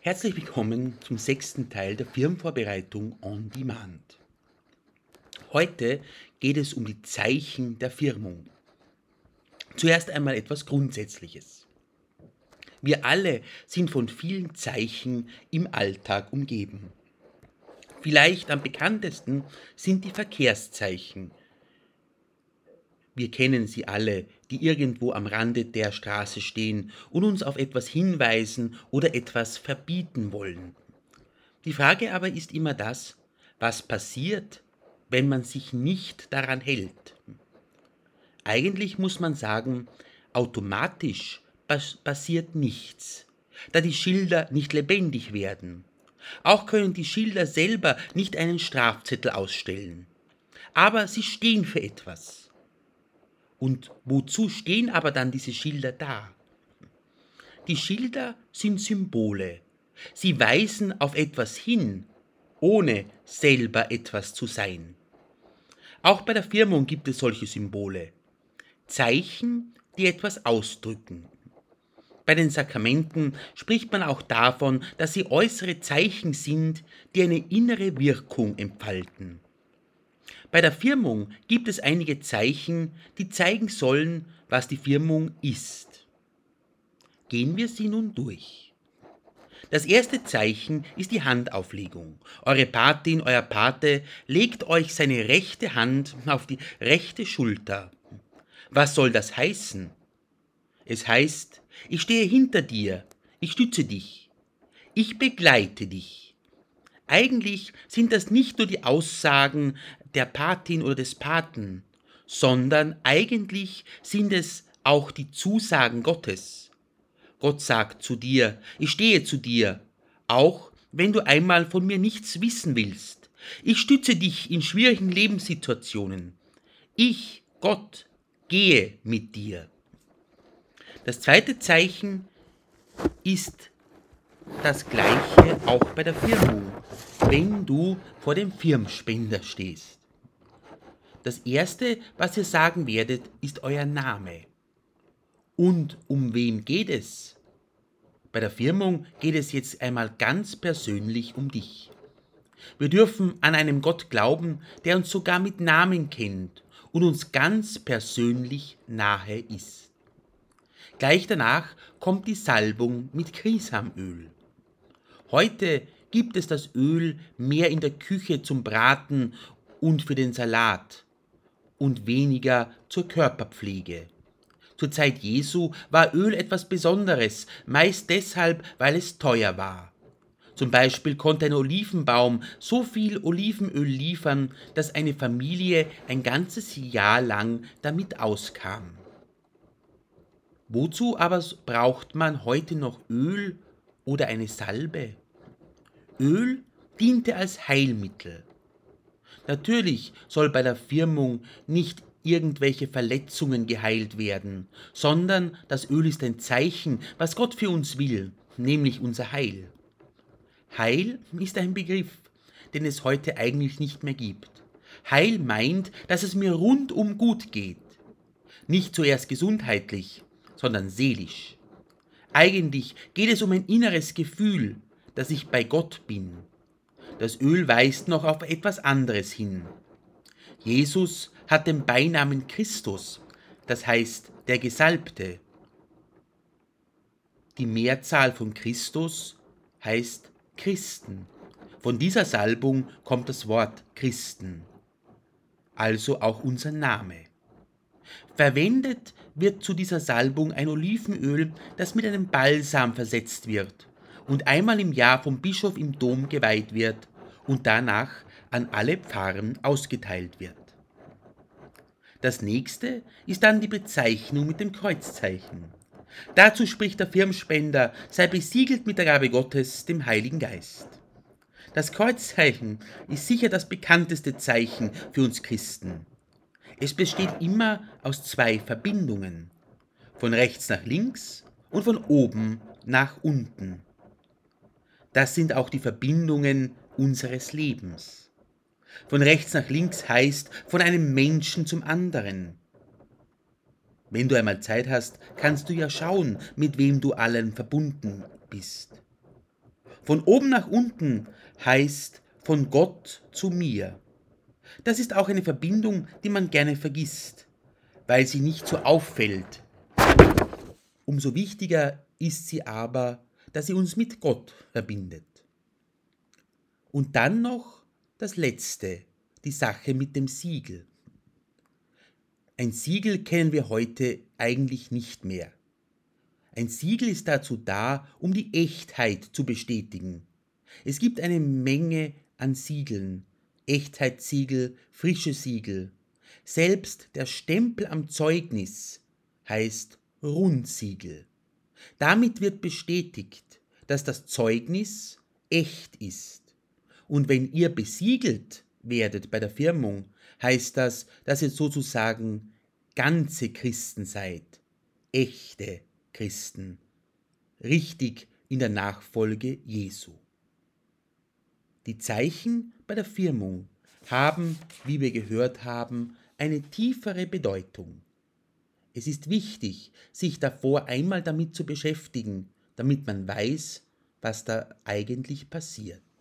Herzlich willkommen zum 6. Teil der Firmenvorbereitung on Demand. Heute geht es um die Zeichen der Firmung. Zuerst einmal etwas Grundsätzliches. Wir alle sind von vielen Zeichen im Alltag umgeben. Vielleicht am bekanntesten sind die Verkehrszeichen. Wir kennen sie alle, die irgendwo am Rande der Straße stehen und uns auf etwas hinweisen oder etwas verbieten wollen. Die Frage aber ist immer das, was passiert, wenn man sich nicht daran hält. Eigentlich muss man sagen, automatisch passiert nichts, da die Schilder nicht lebendig werden. Auch können die Schilder selber nicht einen Strafzettel ausstellen. Aber sie stehen für etwas. Und wozu stehen aber dann diese Schilder da? Die Schilder sind Symbole. Sie weisen auf etwas hin, ohne selber etwas zu sein. Auch bei der Firmung gibt es solche Symbole. Zeichen, die etwas ausdrücken. Bei den Sakramenten spricht man auch davon, dass sie äußere Zeichen sind, die eine innere Wirkung entfalten. Bei der Firmung gibt es einige Zeichen, die zeigen sollen, was die Firmung ist. Gehen wir sie nun durch. Das erste Zeichen ist die Handauflegung. Eure Patin, euer Pate legt euch seine rechte Hand auf die rechte Schulter. Was soll das heißen? Es heißt, ich stehe hinter dir, ich stütze dich, ich begleite dich. Eigentlich sind das nicht nur die Aussagen der Patin oder des Paten, sondern eigentlich sind es auch die Zusagen Gottes. Gott sagt zu dir, ich stehe zu dir, auch wenn du einmal von mir nichts wissen willst. Ich stütze dich in schwierigen Lebenssituationen. Ich, Gott, gehe mit dir. Das zweite Zeichen ist das gleiche auch bei der Firmung, wenn du vor dem Firmspender stehst. Das erste, was ihr sagen werdet, ist euer Name. Und um wen geht es? Bei der Firmung geht es jetzt einmal ganz persönlich um dich. Wir dürfen an einen Gott glauben, der uns sogar mit Namen kennt und uns ganz persönlich nahe ist. Gleich danach kommt die Salbung mit Krisamöl. Heute gibt es das Öl mehr in der Küche zum Braten und für den Salat und weniger zur Körperpflege. Zur Zeit Jesu war Öl etwas Besonderes, meist deshalb, weil es teuer war. Zum Beispiel konnte ein Olivenbaum so viel Olivenöl liefern, dass eine Familie ein ganzes Jahr lang damit auskam. Wozu aber braucht man heute noch Öl oder eine Salbe? Öl diente als Heilmittel. Natürlich soll bei der Firmung nicht irgendwelche Verletzungen geheilt werden, sondern das Öl ist ein Zeichen, was Gott für uns will, nämlich unser Heil. Heil ist ein Begriff, den es heute eigentlich nicht mehr gibt. Heil meint, dass es mir rundum gut geht. Nicht zuerst gesundheitlich, sondern seelisch. Eigentlich geht es um ein inneres Gefühl, dass ich bei Gott bin. Das Öl weist noch auf etwas anderes hin. Jesus hat den Beinamen Christus, das heißt der Gesalbte. Die Mehrzahl von Christus heißt Christen. Von dieser Salbung kommt das Wort Christen, also auch unser Name. Verwendet wird zu dieser Salbung ein Olivenöl, das mit einem Balsam versetzt wird und einmal im Jahr vom Bischof im Dom geweiht wird und danach an alle Pfarren ausgeteilt wird. Das nächste ist dann die Bezeichnung mit dem Kreuzzeichen. Dazu spricht der Firmspender, sei besiegelt mit der Gabe Gottes, dem Heiligen Geist. Das Kreuzzeichen ist sicher das bekannteste Zeichen für uns Christen. Es besteht immer aus zwei Verbindungen, von rechts nach links und von oben nach unten. Das sind auch die Verbindungen unseres Lebens. Von rechts nach links heißt von einem Menschen zum anderen. Wenn du einmal Zeit hast, kannst du ja schauen, mit wem du allen verbunden bist. Von oben nach unten heißt von Gott zu mir. Das ist auch eine Verbindung, die man gerne vergisst, weil sie nicht so auffällt. Umso wichtiger ist sie aber, dass sie uns mit Gott verbindet. Und dann noch das Letzte, die Sache mit dem Siegel. Ein Siegel kennen wir heute eigentlich nicht mehr. Ein Siegel ist dazu da, um die Echtheit zu bestätigen. Es gibt eine Menge an Siegeln, Echtheitssiegel, frische Siegel. Selbst der Stempel am Zeugnis heißt Rundsiegel. Damit wird bestätigt, dass das Zeugnis echt ist. Und wenn ihr besiegelt werdet bei der Firmung, heißt das, dass ihr sozusagen ganze Christen seid, echte Christen, richtig in der Nachfolge Jesu. Die Zeichen bei der Firmung haben, wie wir gehört haben, eine tiefere Bedeutung. Es ist wichtig, sich davor einmal damit zu beschäftigen, damit man weiß, was da eigentlich passiert.